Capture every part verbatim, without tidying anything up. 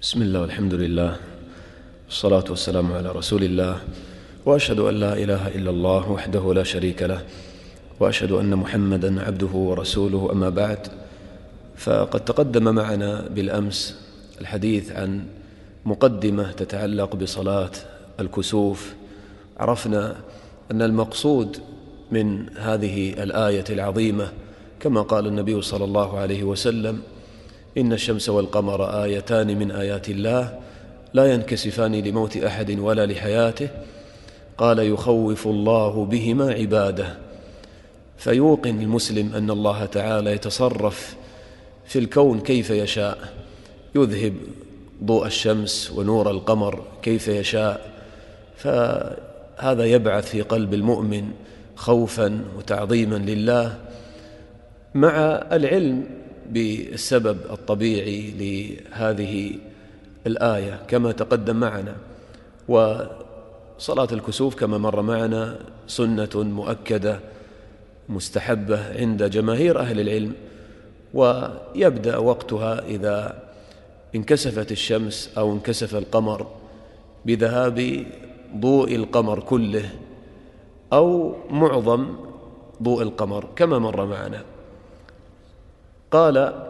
بسم الله والحمد لله والصلاة والسلام على رسول الله، وأشهد أن لا إله إلا الله وحده لا شريك له، وأشهد أن محمدا عبده ورسوله. أما بعد، فقد تقدم معنا بالأمس الحديث عن مقدمة تتعلق بصلاة الكسوف. عرفنا أن المقصود من هذه الآية العظيمة كما قال النبي صلى الله عليه وسلم: إن الشمس والقمر آيتان من آيات الله لا ينكسفان لموت أحد ولا لحياته، قال: يخوف الله بهما عباده. فيوقن المسلم أن الله تعالى يتصرف في الكون كيف يشاء، يذهب ضوء الشمس ونور القمر كيف يشاء، فهذا يبعث في قلب المؤمن خوفا وتعظيما لله، مع العلم بالسبب الطبيعي لهذه الآية كما تقدم معنا. وصلاة الكسوف كما مر معنا سنة مؤكدة مستحبة عند جماهير أهل العلم، ويبدأ وقتها إذا انكسفت الشمس أو انكسف القمر بذهاب ضوء القمر كله أو معظم ضوء القمر كما مر معنا. قال: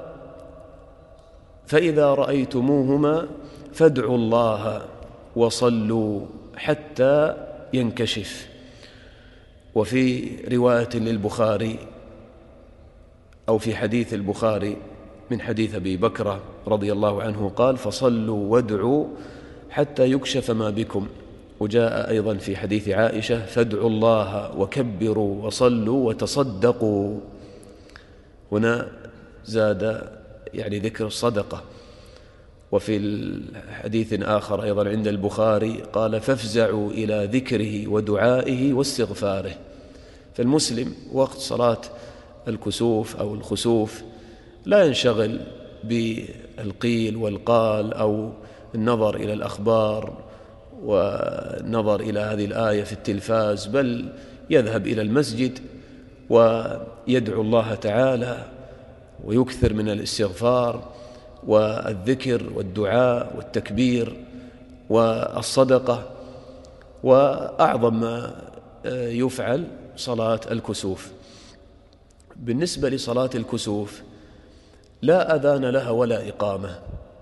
فإذا رأيتموهما فادعوا الله وصلوا حتى ينكشف. وفي رواية للبخاري أو في حديث البخاري من حديث أبي بكر رضي الله عنه قال: فصلوا وادعوا حتى يكشف ما بكم. وجاء أيضا في حديث عائشة: فادعوا الله وكبروا وصلوا وتصدقوا. هنا زاد يعني ذكر الصدقة. وفي الحديث آخر أيضا عند البخاري قال: فافزعوا إلى ذكره ودعائه واستغفاره. فالمسلم وقت صلاة الكسوف أو الخسوف لا ينشغل بالقيل والقال أو النظر إلى الأخبار والنظر إلى هذه الآية في التلفاز، بل يذهب إلى المسجد ويدعو الله تعالى ويكثر من الاستغفار والذكر والدعاء والتكبير والصدقة. وأعظم ما يفعل صلاة الكسوف. بالنسبة لصلاة الكسوف لا أذان لها ولا إقامة.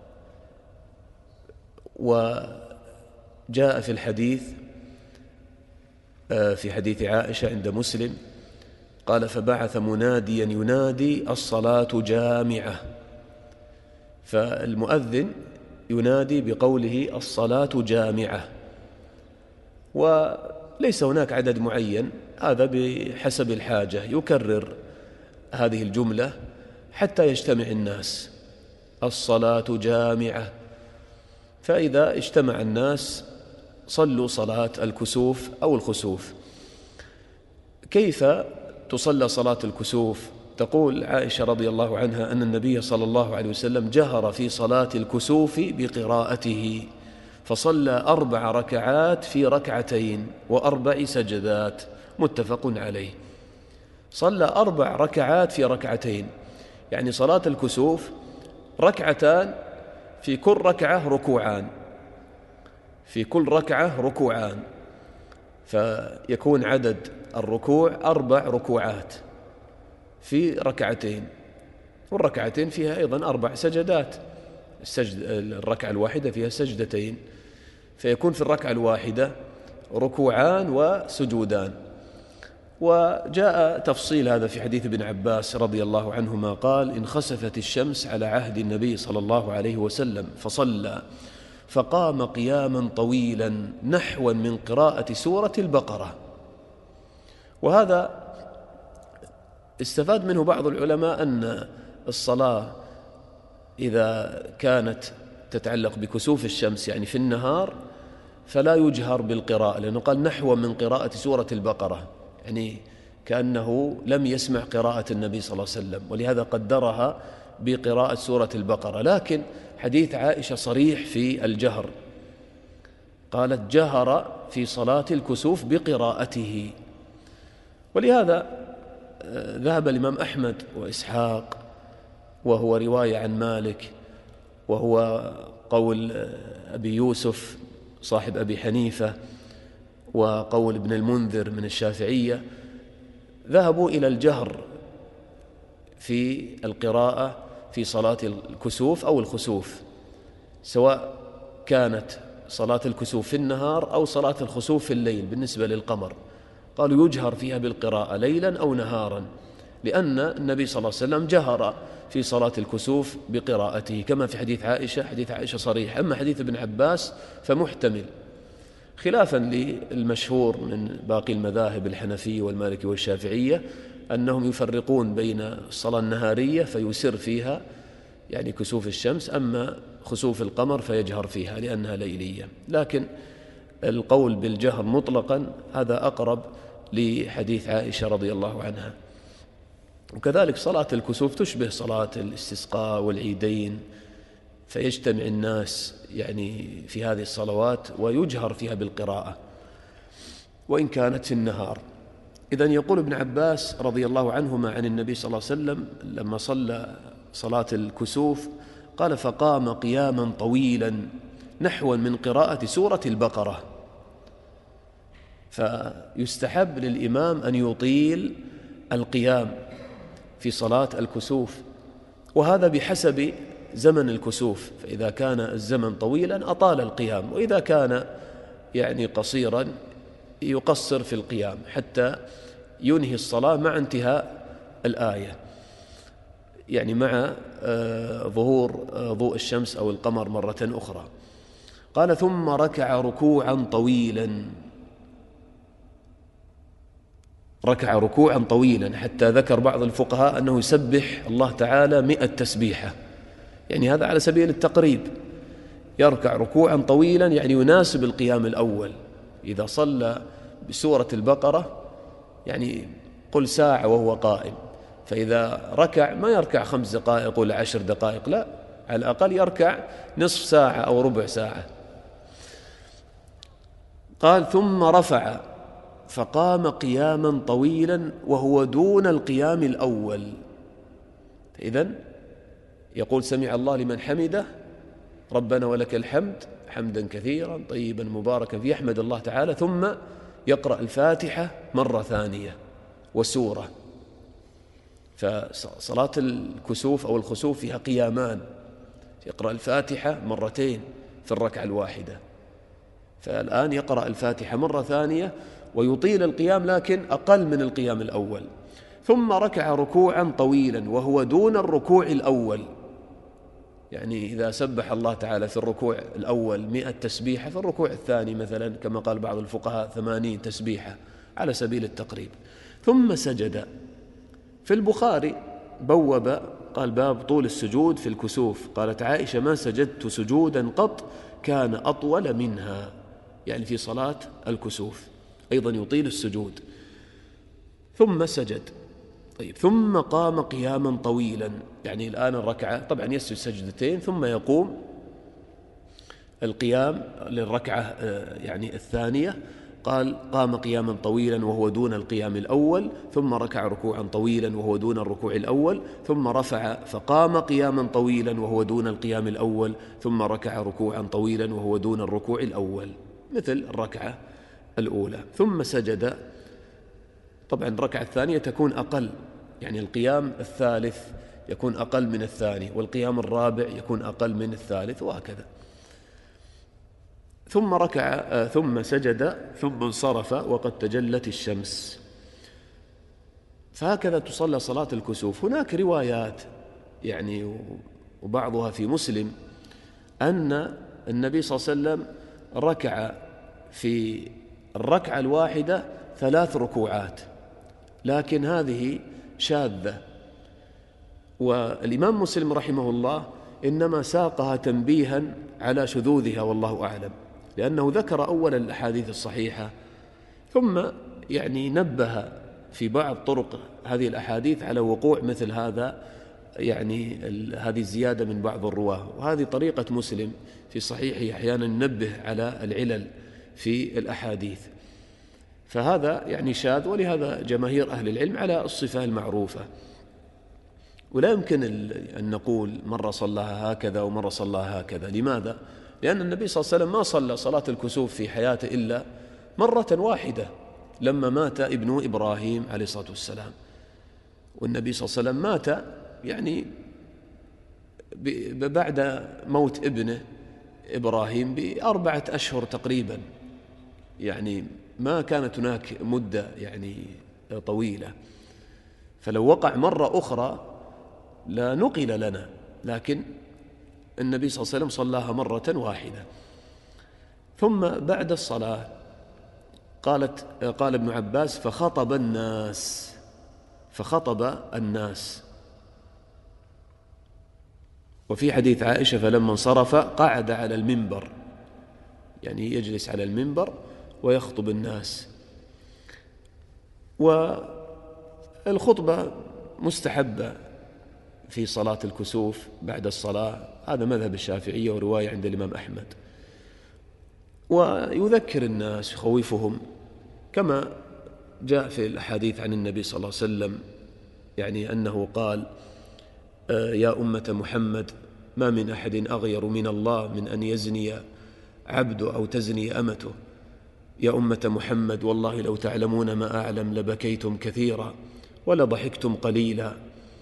وجاء في الحديث في حديث عائشة عند مسلم قال: فبعث مناديا ينادي: الصلاة جامعة. فالمؤذن ينادي بقوله: الصلاة جامعة. وليس هناك عدد معين، هذا بحسب الحاجة، يكرر هذه الجملة حتى يجتمع الناس: الصلاة جامعة. فإذا اجتمع الناس صلوا صلاة الكسوف أو الخسوف. كيف تصلى صلاة الكسوف؟ تقول عائشة رضي الله عنها أن النبي صلى الله عليه وسلم جهر في صلاة الكسوف بقراءته، فصلى أربع ركعات في ركعتين وأربع سجدات، متفق عليه. صلى أربع ركعات في ركعتين، يعني صلاة الكسوف ركعتان، في كل ركعة ركوعان، في كل ركعة ركوعان، فيكون عدد الركوع أربع ركوعات في ركعتين، والركعتين فيها أيضا أربع سجدات. السجد الركعة الواحدة فيها سجدتين، فيكون في الركعة الواحدة ركوعان وسجودان. وجاء تفصيل هذا في حديث ابن عباس رضي الله عنهما قال: انخسفت الشمس على عهد النبي صلى الله عليه وسلم فصلى، فقام قياما طويلا نحوا من قراءة سورة البقرة. وهذا استفاد منه بعض العلماء أن الصلاة إذا كانت تتعلق بكسوف الشمس يعني في النهار فلا يجهر بالقراءة، لأنه قال نحو من قراءة سورة البقرة، يعني كأنه لم يسمع قراءة النبي صلى الله عليه وسلم، ولهذا قدرها بقراءة سورة البقرة. لكن حديث عائشة صريح في الجهر، قالت: جهر في صلاة الكسوف بقراءته. ولهذا ذهب الإمام أحمد وإسحاق، وهو رواية عن مالك، وهو وقول أبي يوسف صاحب أبي حنيفة وقول ابن المنذر من الشافعية ذهبوا إلى الجهر في القراءة في صلاة الكسوف أو الخسوف، سواء كانت صلاة الكسوف في النهار أو صلاة الخسوف في الليل. بالنسبة للقمر قالوا يجهر فيها بالقراءة ليلا أو نهارا، لأن النبي صلى الله عليه وسلم جهر في صلاة الكسوف بقراءته كما في حديث عائشة. حديث عائشة صريح، أما حديث ابن عباس فمحتمل، خلافا للمشهور من باقي المذاهب الحنفية والمالكي والشافعية أنهم يفرقون بين الصلاة النهارية فيسر فيها يعني كسوف الشمس، أما خسوف القمر فيجهر فيها لأنها ليلية. لكن القول بالجهر مطلقا هذا أقرب لحديث عائشة رضي الله عنها. وكذلك صلاة الكسوف تشبه صلاة الاستسقاء والعيدين، فيجتمع الناس يعني في هذه الصلوات ويجهر فيها بالقراءة وإن كانت في النهار. إذن يقول ابن عباس رضي الله عنهما عن النبي صلى الله عليه وسلم لما صلى صلاة الكسوف قال فقام قياما طويلا نحوا من قراءة سورة البقرة. فيستحب للإمام أن يطيل القيام في صلاة الكسوف، وهذا بحسب زمن الكسوف، فإذا كان الزمن طويلا أطال القيام، وإذا كان يعني قصيرا يقصر في القيام حتى ينهي الصلاة مع انتهاء الآية، يعني مع ظهور ضوء الشمس أو القمر مرة أخرى. قال ثم ركع ركوعا طويلا، ركع ركوعا طويلا حتى ذكر بعض الفقهاء أنه يسبح الله تعالى مئة تسبيحة، يعني هذا على سبيل التقريب. يركع ركوعا طويلا يعني يناسب القيام الأول. إذا صلى بسورة البقرة يعني قل ساعة وهو قائم، فإذا ركع ما يركع خمس دقائق ولا عشر دقائق، لا، على الأقل يركع نصف ساعة أو ربع ساعة. قال ثم رفع فقام قياما طويلا وهو دون القيام الأول. إذن يقول سمع الله لمن حمده ربنا ولك الحمد حمدا كثيرا طيبا مباركا فيه، يحمد الله تعالى، ثم يقرأ الفاتحة مرة ثانية وسورة. فصلاة الكسوف أو الخسوف فيها قيامان، يقرأ الفاتحة مرتين في الركعة الواحدة، فالآن يقرأ الفاتحة مرة ثانية ويطيل القيام لكن أقل من القيام الأول. ثم ركع ركوعا طويلا وهو دون الركوع الأول، يعني إذا سبح الله تعالى في الركوع الأول مئة تسبيحة، في الركوع الثاني مثلا كما قال بعض الفقهاء ثمانين تسبيحة على سبيل التقريب. ثم سجد. في البخاري بوب قال باب طول السجود في الكسوف، قالت عائشة ما سجدت سجودا قط كان أطول منها، يعني في صلاة الكسوف أيضا يطيل السجود. ثم سجد. طيب ثم قام قياما طويلا، يعني الآن الركعة طبعا يسجد سجدتين ثم يقوم القيام للركعة يعني الثانية. قال قام قياما طويلا وهو دون القيام الأول، ثم ركع ركوعا طويلا وهو دون الركوع الأول، ثم رفع فقام قياما طويلا وهو دون القيام الأول، ثم ركع ركوعا طويلا وهو دون الركوع الأول مثل الركعة الأولى. ثم سجد. طبعا الركعة الثانية تكون أقل، يعني القيام الثالث يكون أقل من الثاني، والقيام الرابع يكون أقل من الثالث، وهكذا. ثم ركع ثم سجد ثم انصرف وقد تجلت الشمس. فهكذا تصلى صلاة الكسوف. هناك روايات يعني وبعضها في مسلم أن النبي صلى الله عليه وسلم ركع في الركعة الواحدة ثلاث ركوعات، لكن هذه شاذة، والإمام مسلم رحمه الله إنما ساقها تنبيها على شذوذها والله أعلم، لأنه ذكر أولا الأحاديث الصحيحة ثم يعني نبه في بعض طرق هذه الأحاديث على وقوع مثل هذا، يعني هذه الزيادة من بعض الرواه. وهذه طريقة مسلم في صحيحه، أحيانا ننبه على العلل في الأحاديث، فهذا يعني شاذ، ولهذا جماهير أهل العلم على الصفة المعروفة. ولا يمكن أن نقول مرة صلىها هكذا ومرة صلىها هكذا. لماذا؟ لأن النبي صلى الله عليه وسلم ما صلى صلاة الكسوف في حياته إلا مرة واحدة لما مات ابنه إبراهيم عليه الصلاة والسلام، والنبي صلى الله عليه وسلم مات يعني بعد موت ابنه إبراهيم بأربعة أشهر تقريبا، يعني ما كانت هناك مدة يعني طويلة، فلو وقع مرة أخرى لا نقل لنا، لكن النبي صلى الله عليه وسلم صلاها مرة واحدة. ثم بعد الصلاة قالت قال ابن عباس فخطب الناس فخطب الناس وفي حديث عائشة فلما انصرف قعد على المنبر، يعني يجلس على المنبر ويخطب الناس. والخطبة مستحبة في صلاة الكسوف بعد الصلاة، هذا مذهب الشافعية ورواية عند الإمام أحمد، ويذكر الناس يخوفهم كما جاء في الأحاديث عن النبي صلى الله عليه وسلم، يعني أنه قال يا أمة محمد ما من أحد أغير من الله من أن يزني عبد أو تزني أمته، يا أمة محمد والله لو تعلمون ما أعلم لبكيتم كثيرا ولضحكتم قليلا،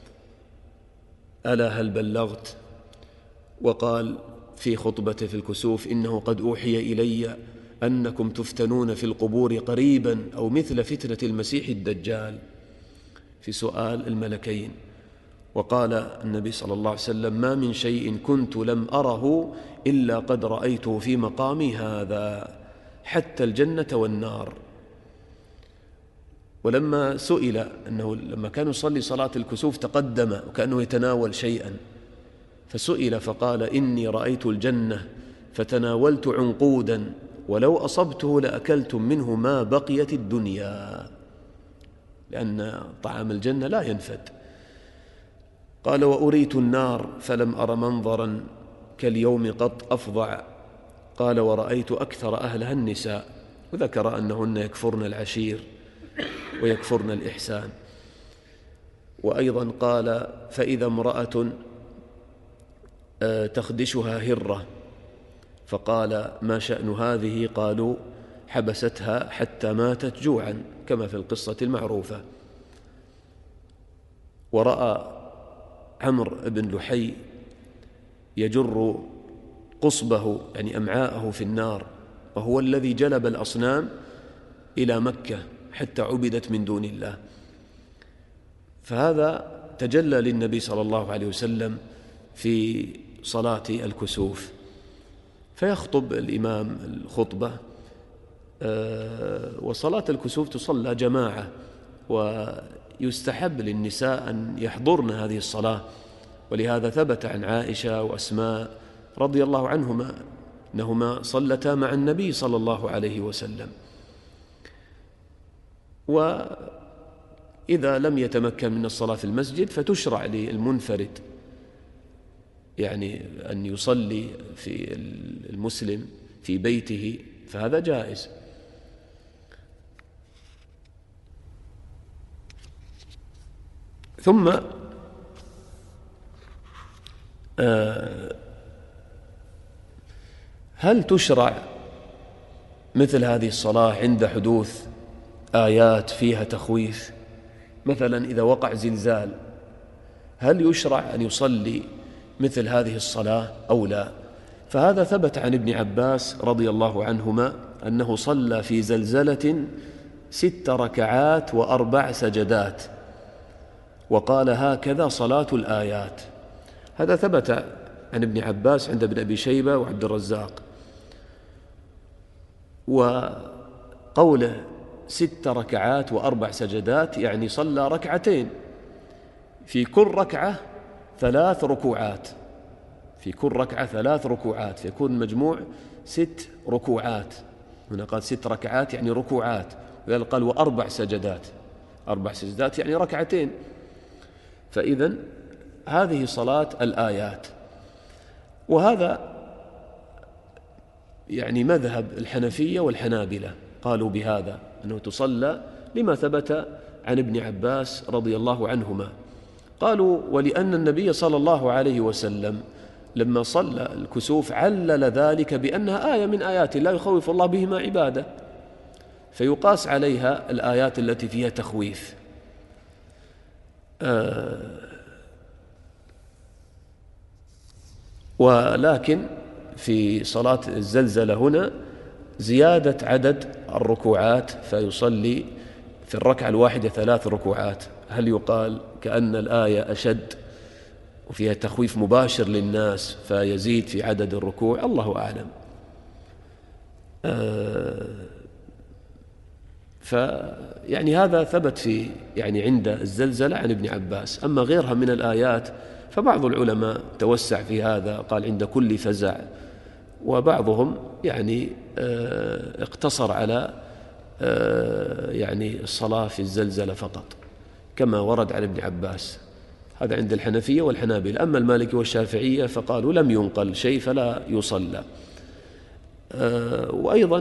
ألا هل بلغت؟ وقال في خطبته في الكسوف إنه قد أوحي إلي أنكم تفتنون في القبور قريبا أو مثل فتنة المسيح الدجال في سؤال الملكين. وقال النبي صلى الله عليه وسلم ما من شيء كنت لم أره إلا قد رأيته في مقامي هذا حتى الجنة والنار. ولما سئل أنه لما كان يصلي صلاة الكسوف تقدم وكأنه يتناول شيئا، فسئل فقال إني رأيت الجنة فتناولت عنقودا ولو أصبته لأكلتم منه ما بقيت الدنيا، لأن طعام الجنة لا ينفد. قال وأريت النار فلم أر منظرا كاليوم قط أفظع، قال ورأيت أكثر أهلها النساء، وذكر أنهن يكفرن العشير ويكفرن الإحسان. وأيضا قال فإذا امرأة تخدشها هرة، فقال ما شأن هذه؟ قالوا حبستها حتى ماتت جوعا، كما في القصة المعروفة. ورأى عمرو بن لحي يجر قصبه يعني أمعاءه في النار، وهو الذي جلب الأصنام إلى مكة حتى عبدت من دون الله. فهذا تجلى للنبي صلى الله عليه وسلم في صلاة الكسوف، فيخطب الإمام الخطبة. وصلاة الكسوف تصلى جماعة، ويستحب للنساء أن يحضرن هذه الصلاة، ولهذا ثبت عن عائشة وأسماء رضي الله عنهما أنهما صلتا مع النبي صلى الله عليه وسلم. وإذا لم يتمكن من الصلاة في المسجد فتشرع للمنفرد يعني أن يصلي في المسلم في بيته، فهذا جائز. ثم هل تشرع مثل هذه الصلاة عند حدوث آيات فيها تخويف؟ مثلا إذا وقع زلزال هل يشرع أن يصلي مثل هذه الصلاة أو لا؟ فهذا ثبت عن ابن عباس رضي الله عنهما أنه صلى في زلزلة ست ركعات وأربع سجدات، وقال هكذا صلاة الآيات. هذا ثبت عن ابن عباس عند ابن أبي شيبة وعبد الرزاق. وقوله ست ركعات وأربع سجدات يعني صلى ركعتين، في كل ركعة ثلاث ركوعات، في كل ركعة ثلاث ركوعات، فيكون مجموع ست ركوعات. هنا قال ست ركعات يعني ركوعات، قال وأربع سجدات، أربع سجدات يعني ركعتين. فإذن هذه صلاة الآيات. وهذا يعني مذهب الحنفية والحنابلة، قالوا بهذا أنه تصلى لما ثبت عن ابن عباس رضي الله عنهما قالوا ولأن النبي صلى الله عليه وسلم لما صلى الكسوف علل ذلك بأنها آية من آيات الله يخوف الله بهما عباده، فيقاس عليها الآيات التي فيها تخويف. آه ولكن في صلاة الزلزلة هنا زيادة عدد الركوعات، فيصلي في الركعة الواحدة ثلاث ركوعات. هل يقال كأن الآية أشد وفيها تخويف مباشر للناس فيزيد في عدد الركوع؟ الله أعلم. آه فيعني هذا ثبت في يعني عند الزلزلة عن ابن عباس. أما غيرها من الآيات فبعض العلماء توسع في هذا، قال عند كل فزع، وبعضهم يعني آه اقتصر على آه يعني الصلاة في الزلزلة فقط كما ورد عن ابن عباس. هذا عند الحنفية والحنابلة. أما المالكي والشافعية فقالوا لم ينقل شيء فلا يصلى. آه وأيضا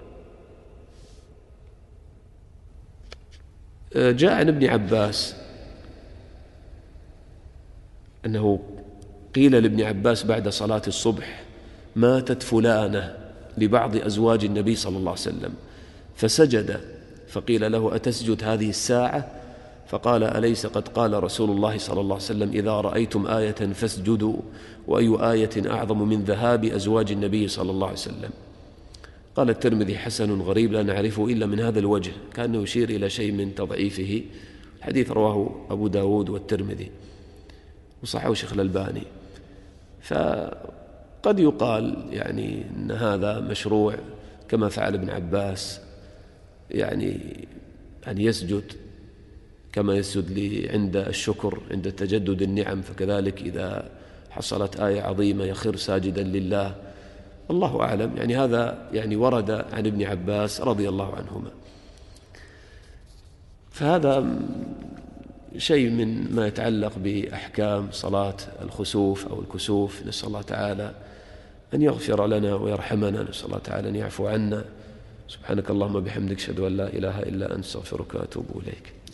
آه جاء عن ابن عباس أنه قيل لابن عباس بعد صلاة الصبح ماتت فلانة لبعض أزواج النبي صلى الله عليه وسلم فسجد، فقيل له أتسجد هذه الساعة؟ فقال أليس قد قال رسول الله صلى الله عليه وسلم إذا رأيتم آية فاسجدوا، وأي آية أعظم من ذهاب أزواج النبي صلى الله عليه وسلم؟ قال الترمذي حسن غريب لا نعرفه إلا من هذا الوجه، كأنه يشير إلى شيء من تضعيفه. الحديث رواه أبو داود والترمذي وصححه شيخ الألباني. فقد يقال يعني أن هذا مشروع كما فعل ابن عباس، يعني أن يسجد كما يسجد عند الشكر عند تجدد النعم، فكذلك إذا حصلت آية عظيمة يخر ساجدا لله. الله أعلم. يعني هذا يعني ورد عن ابن عباس رضي الله عنهما. فهذا شيء من ما يتعلق بأحكام صلاة الخسوف أو الكسوف. نسأل الله تعالى أن يغفر لنا ويرحمنا، نسأل الله تعالى أن يعفو عنا. سبحانك اللهم بحمدك، أشهد أن لا إله إلا أنت، أستغفرك وأتوب إليك.